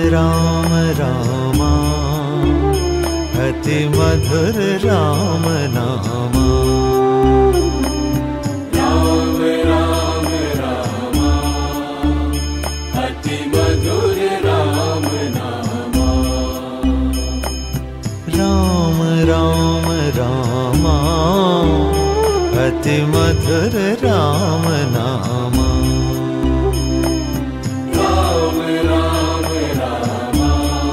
राम रामा अति मधुर राम नामा। राम राम रामा अति मधुर राम नामा। राम राम रामा अति मधुर राम नामा। राम राम रामा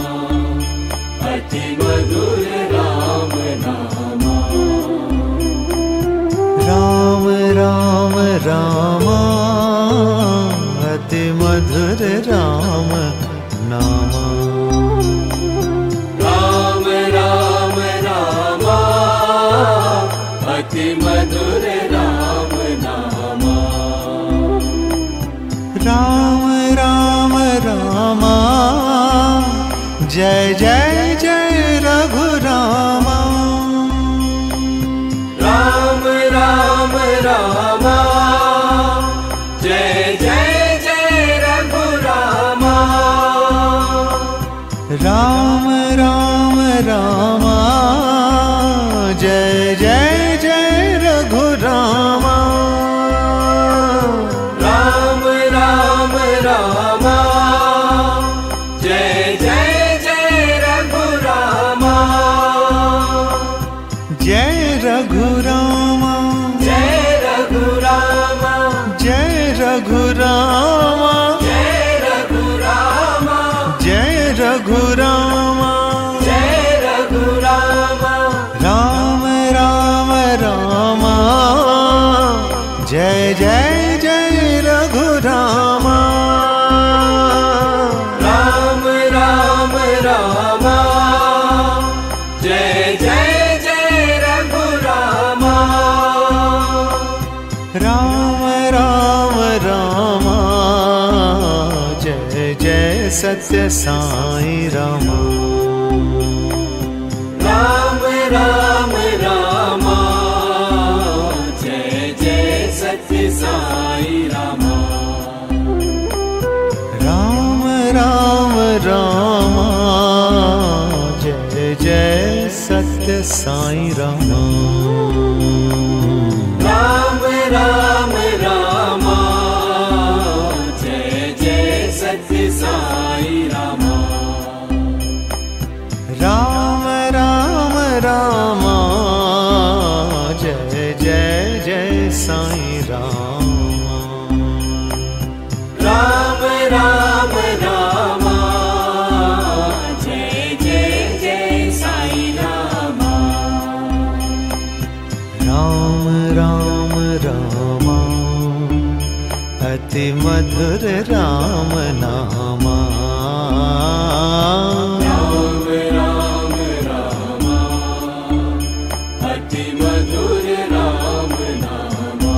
अति मधुर राम नामा। राम राम रामा अति मधुर राम नामा। राम राम रामा अति मधुर राम नामा। राम राम रामा जय जय जय रघुरामा। राम राम रामा जय जय जय रघुरामा। राम राम रामा जय जय जय रघुरामा। राम राम रामा जय जय जय रघुरामा। जय रघुरामा जय रघुरामा जय रघुरामा जय रघुरामा जय रघुरामा। जय रघुरामा। राम राम रामा जय जय जय रघुरामा। राम राम रामा जय जय जय रघुरामा। राम राम रामा जय जय सत्य साई रामा। राम राम रामा जय जय सत्य साई रामा। राम राम रामा जय जय सत्य साई रामा। राम राम रामा जय जय सत्य साई रामा। राम राम रामा जय जय जय साई रामा। राम राम रामा जय जय जय साई रामा। राम राम रामा अति मधुर राम नामा। राम राम रामा अति मधुर राम नामा।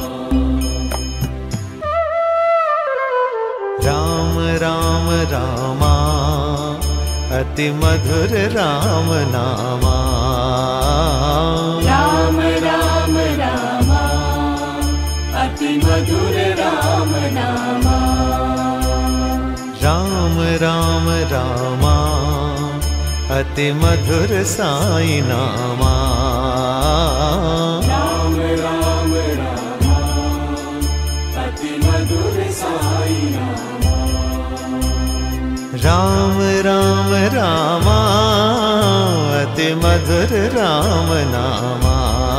राम राम रामा अति मधुर राम नामा। राम राम रामा अति मधुर राम नामा। राम राम रामा अति मधुर साई नामा। राम राम रामा अति मधुर साई नामा। राम राम रामा अति मधुर राम नामा।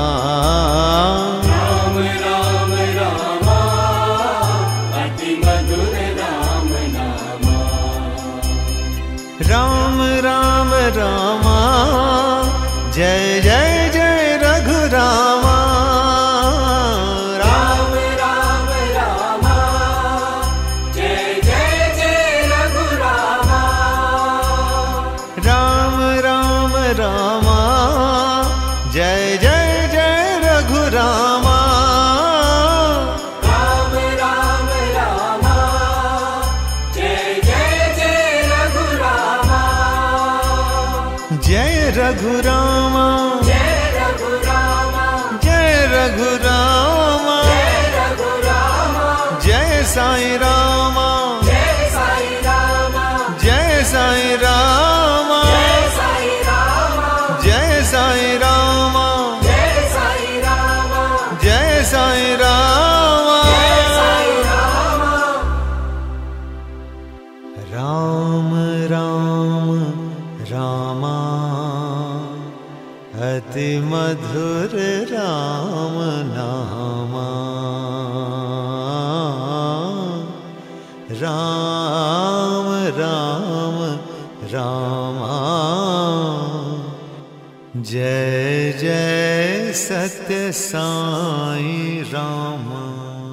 राम राम रामा अति मधुर राम नामा। राम राम रामा जय जय जय रघुरामा। राम राम रामा जय जय जय रघुरामा। राम राम रामा जय जय जय रघुरामा। राम राम रामा जय जय जय रघुरामा। जय रघुरामा जय रघुरामा जय रघुरामा जय रघुरामा। जय साई रामा जय साई रामा जय राम रामा अति मधुर राम नामा। राम राम रामा जय जय सत्य साई रामा।